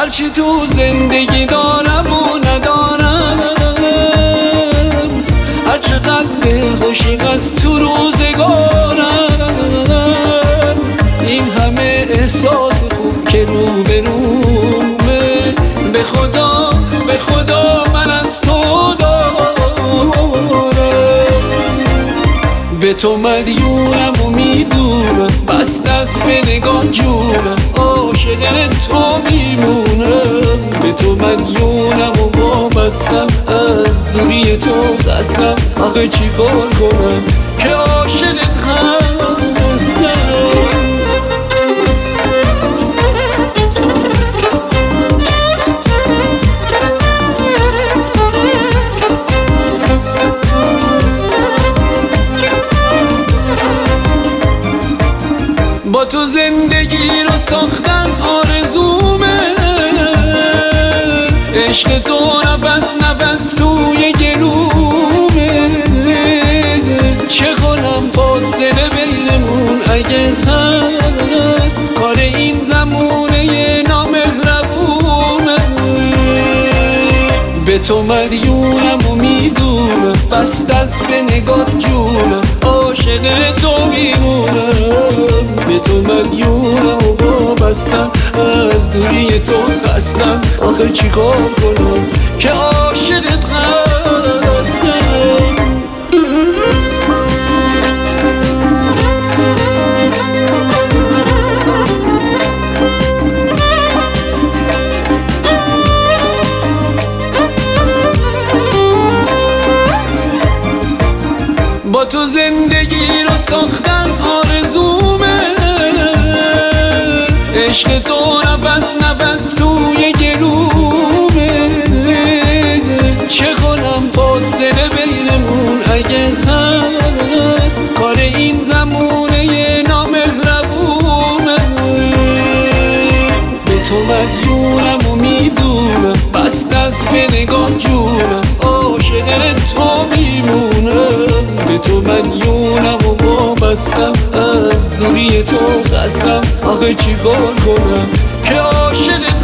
هرچی تو زندگی دارم و ندارم، هرچقدر دلخوشی از تو روزگارم، این همه احساس خوب که رو به رومه، به خدا به خدا من از تو دارم. به تو مدیونم و میدونم، بست از به نگاه جونم، عاشق تو میمونم. به تو مدیونم و وابستم، از دوری تو خستم، آخه چی کار کنم که عاشقت هستم. با تو زندگی رو ساختن آرزومه، عشق تو نفس نفس توی گلومه. چه کنم فاصله بینمون اگه هست، کار این زمونه نامهربونه. به تو مدیونم و میدونم، بست از به نگات جونم، عاشق تو میمونم. به تو مدیونم و وابستم، از دوری تو خستم، آخر چی کار کنم که عاشقت هستم. با تو زندگی رو ساختن آرزومه، عشق تو نفس نفس توی گلومه. چه کنم فاصله بینمون اگه هست، کار این زمونه نامهربونه. به تو مدیونم و میدونم، بست از به نگاه جونم، عاشق تو میمونم. به تو مدیونم و وابستم، از دوری تو خستم، آخه چی کار کنم که عاشق